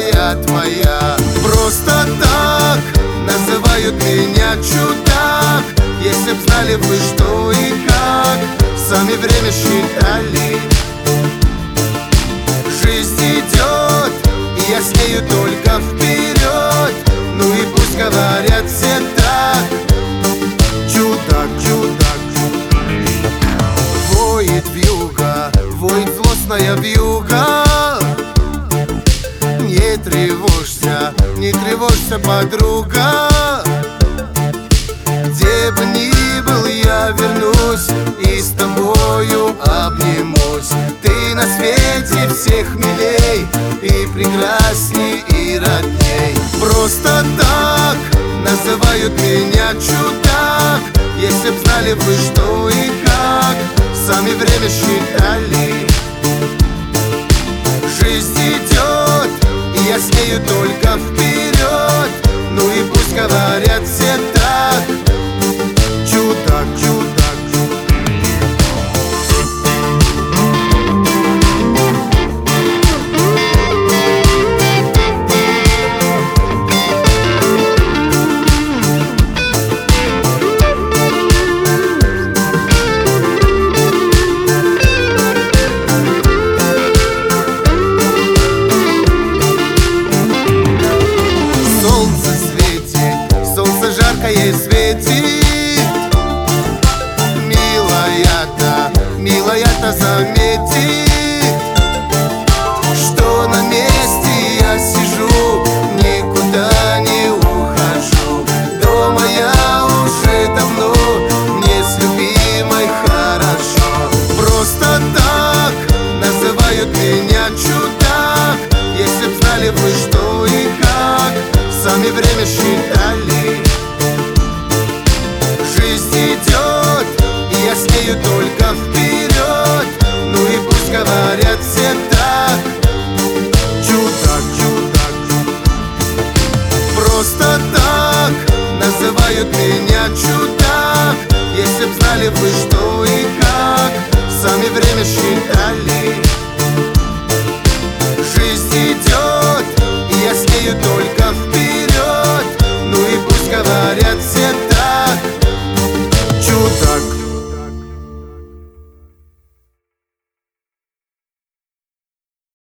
милая твоя. Просто так называют меня чудак. Если б знали вы, что и как сами время считали. Жизнь идет, и я с нею только вперед. Ну и пусть говорят все так. Чудак, чудак. Воет вьюга, воет злостная вьюга. Не тревожься, не тревожься, подруга. Где бы ни был, я вернусь и с тобою обнимусь. Ты на свете всех милей, и прекрасней, и родней. Просто так называют меня чудак. Если б знали вы, что и как сами время считали. Жизнь идет, и я с нею только вперед. Ну и пусть говорят все так. Чудак, чудак. Яркое светит, милая-то заметит, что на месте я сижу, никуда не ухожу. Дома я уже давно, мне с любимой хорошо. Просто так называют меня чудак. Если б знали вы, что и как сами время считали. Жизнь идет, и я с нею только вперед. Ну и пусть говорят все так. Чудак, чудак. Просто так называют меня чудак. Если б знали вы, что и как сами время считали. Жизнь идет,